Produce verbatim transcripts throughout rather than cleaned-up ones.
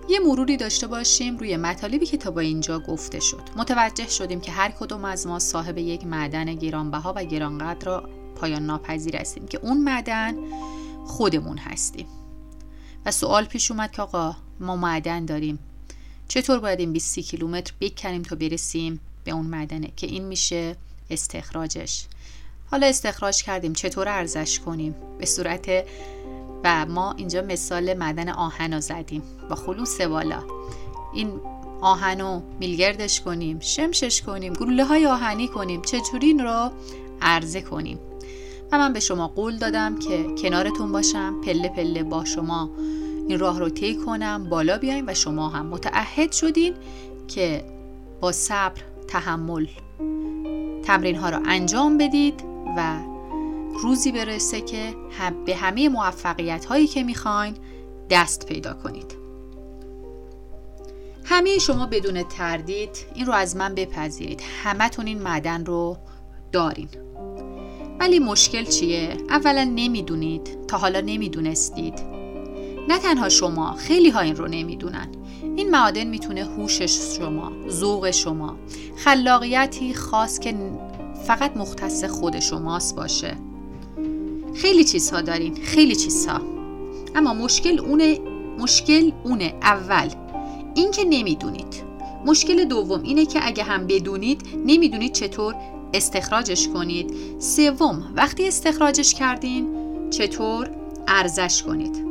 یه مروری داشته باشیم روی مطالبی که تا با اینجا گفته شد. متوجه شدیم که هر کدوم از ما صاحب یک معدن گرانبها و گرانقدر را پایان ناپذیر هستیم که اون معدن خودمون هستیم. و سوال پیش اومد که آقا ما معدن داریم، چطور باید این بیست کیلومتر بکنیم تا برسیم به اون معدنه که این میشه استخراجش. حالا استخراج کردیم، چطور ارزش کنیم؟ به صورت و ما اینجا مثال معدن آهن رو زدیم با خلوص بالا. این آهن رو میلگردش کنیم، شمشش کنیم، گلوله های آهنی کنیم، چجوری این رو عرضه کنیم. و من به شما قول دادم که کنارتون باشم، پله پله با شما این راه رو طی کنم، بالا بیایم و شما هم متعهد شدین که با صبر، تحمل تمرین ها رو انجام بدید و روزی برسه که هم به همه موفقیت هایی که میخواین دست پیدا کنید. همه شما بدون تردید این رو از من بپذیرید، همتون این معدن رو دارین. ولی مشکل چیه؟ اولا نمیدونید، تا حالا نمیدونستید. نه تنها شما، خیلی ها این رو نمیدونن. این معادن میتونه هوش شما، ذوق شما، خلاقیتی خاص که فقط مختص خود شماست باشه. خیلی چیزها دارین، خیلی چیزها. اما مشکل اونه، مشکل اونه اول این که نمیدونید. مشکل دوم اینه که اگه هم بدونید نمیدونید چطور استخراجش کنید. سوم وقتی استخراجش کردین چطور ارزش کنید.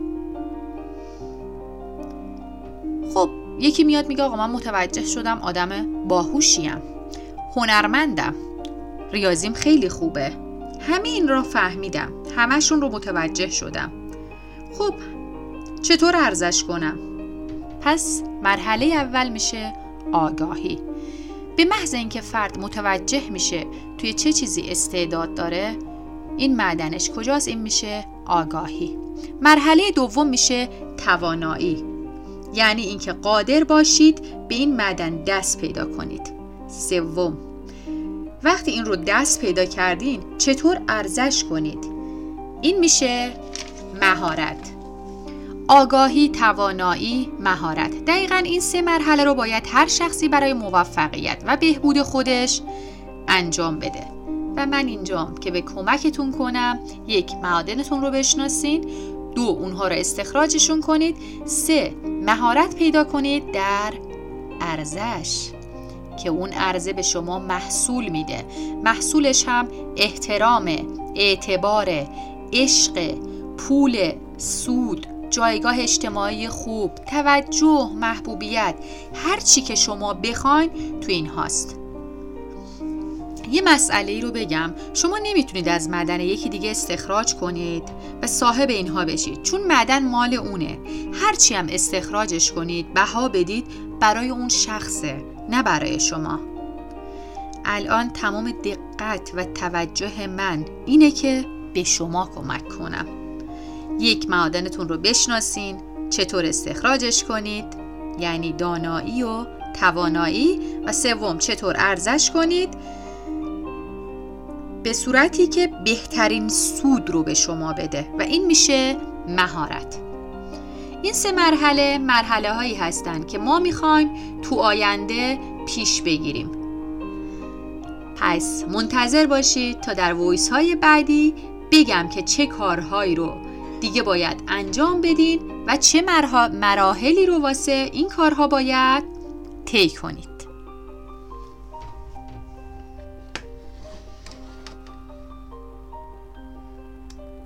خب یکی میاد میگه آقا من متوجه شدم آدم باهوشیم، هنرمندم، ریاضیم خیلی خوبه، همه این رو فهمیدم، همشون رو متوجه شدم. خب چطور ارزش کنم؟ پس مرحله اول میشه آگاهی. به محض اینکه فرد متوجه میشه توی چه چیزی استعداد داره، این معدنش کجاست، این میشه آگاهی. مرحله دوم میشه توانایی، یعنی اینکه قادر باشید به این معدن دست پیدا کنید. سوم وقتی این رو دست پیدا کردین چطور ارزش کنید، این میشه مهارت. آگاهی، توانایی، مهارت. دقیقاً این سه مرحله رو باید هر شخصی برای موفقیت و بهبود خودش انجام بده. و من اینجام که به کمکتون کنم. یک، معادنتون رو بشناسین. دو، اونها رو استخراجشون کنید. سه، مهارت پیدا کنید در ارزش که اون عرضه به شما محصول میده. محصولش هم احترام، اعتبار، عشق، پول، سود، جایگاه اجتماعی خوب، توجه، محبوبیت، هر چی که شما بخواین تو این هاست. یه مسئله ای رو بگم، شما نمیتونید از معدن یکی دیگه استخراج کنید و صاحب اینها بشید، چون معدن مال اونه. هر چی هم استخراجش کنید، بها بدید، برای اون شخصه، نه برای شما. الان تمام دقت و توجه من اینه که به شما کمک کنم. یک، معادنتون رو بشناسین، چطور استخراجش کنید، یعنی دانایی و توانایی. و سوم، چطور ارزش کنید به صورتی که بهترین سود رو به شما بده و این میشه مهارت. این سه مرحله مرحله هایی هستن که ما میخوایم تو آینده پیش بگیریم. پس منتظر باشید تا در وایس های بعدی بگم که چه کارهایی رو دیگه باید انجام بدین و چه مراحلی رو واسه این کارها باید طی کنید.